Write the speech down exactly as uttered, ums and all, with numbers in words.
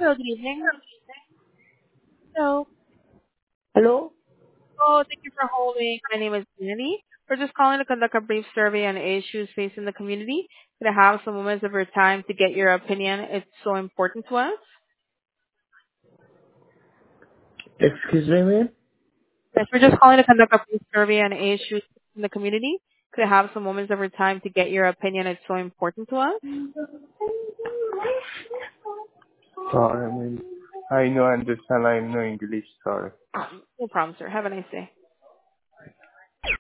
Hello, good evening. Hello. Hello? Oh, thank you for holding. My name is Unity. We're just calling to conduct a brief survey on issues facing the community. Could I have some moments of your time to get your opinion? It's so important to us. Excuse me, ma'am? Yes, we're just calling to conduct a brief survey on issues in the community. Could I have some moments of your time to get your opinion? It's so important to us. Sorry, I mean, I know understand, I know English, sorry. No problem, sir. Have a nice day.